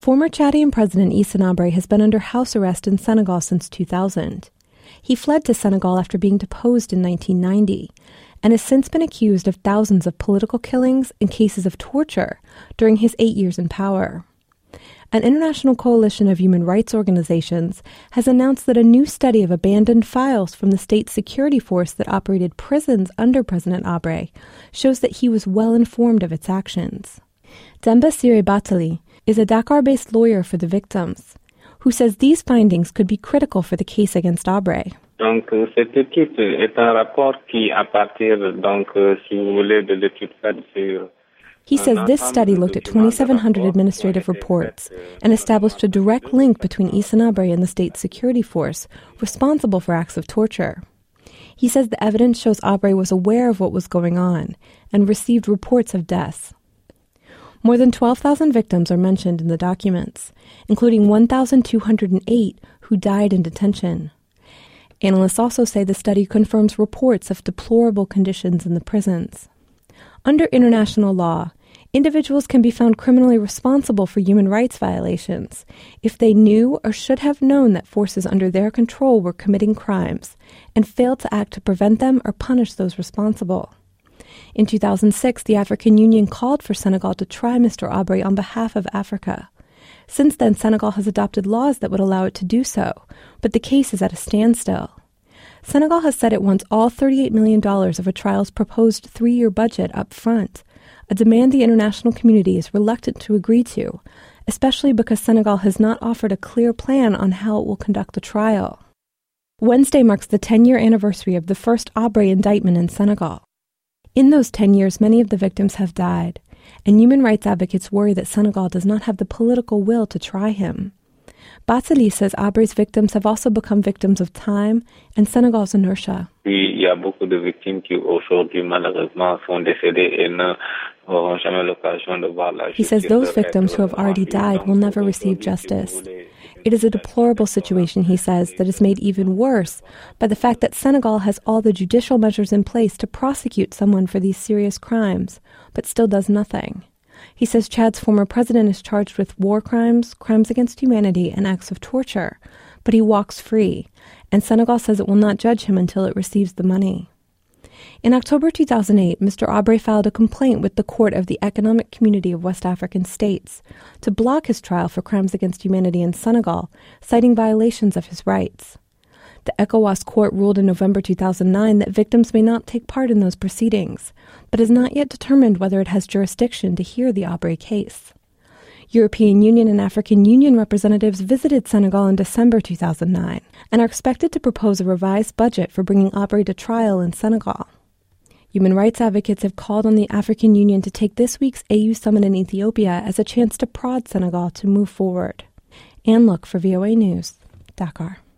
Former Chadian President Hissène Habré has been under house arrest in Senegal since 2000. He fled to Senegal after being deposed in 1990 and has since been accused of thousands of political killings and cases of torture during his 8 years in power. An international coalition of human rights organizations has announced that a new study of abandoned files from the state security force that operated prisons under President Habré shows that he was well informed of its actions. Demba Ciré Barthélémy is a Dakar-based lawyer for the victims, who says these findings could be critical for the case against Habré. Donc, cette étude est un rapport qui, à partir, donc, si vous voulez, de l'étude faite sur... He says this study looked at 2,700 administrative reports and established a direct link between Hissène Habré and the state security force responsible for acts of torture. He says the evidence shows Habré was aware of what was going on and received reports of deaths. More than 12,000 victims are mentioned in the documents, including 1,208 who died in detention. Analysts also say the study confirms reports of deplorable conditions in the prisons. Under international law, individuals can be found criminally responsible for human rights violations if they knew or should have known that forces under their control were committing crimes and failed to act to prevent them or punish those responsible. In 2006, the African Union called for Senegal to try Mr. Habré on behalf of Africa. Since then, Senegal has adopted laws that would allow it to do so, but the case is at a standstill. Senegal has said it wants all $38 million of a trial's proposed 3-year budget up front, a demand the international community is reluctant to agree to, especially because Senegal has not offered a clear plan on how it will conduct the trial. Wednesday marks the 10-year anniversary of the first Habré indictment in Senegal. In those 10 years, many of the victims have died, and human rights advocates worry that Senegal does not have the political will to try him. Barthélémy says Habré's victims have also become victims of time and Senegal's inertia. Il y a beaucoup de victimes qui aujourd'hui malheureusement sont décédées et n'auront jamais l'occasion de voir la justice. He says those victims who have already died will never receive justice. It is a deplorable situation, he says, that is made even worse by the fact that Senegal has all the judicial measures in place to prosecute someone for these serious crimes, but still does nothing. He says Chad's former president is charged with war crimes, crimes against humanity, and acts of torture, but he walks free, and Senegal says it will not judge him until it receives the money. In October 2008, Mr. Habré filed a complaint with the Court of the Economic Community of West African States to block his trial for crimes against humanity in Senegal, citing violations of his rights. The ECOWAS court ruled in November 2009 that victims may not take part in those proceedings, but has not yet determined whether it has jurisdiction to hear the Habré case. European Union and African Union representatives visited Senegal in December 2009 and are expected to propose a revised budget for bringing Habré to trial in Senegal. Human rights advocates have called on the African Union to take this week's AU summit in Ethiopia as a chance to prod Senegal to move forward. Anne Look for VOA News, Dakar.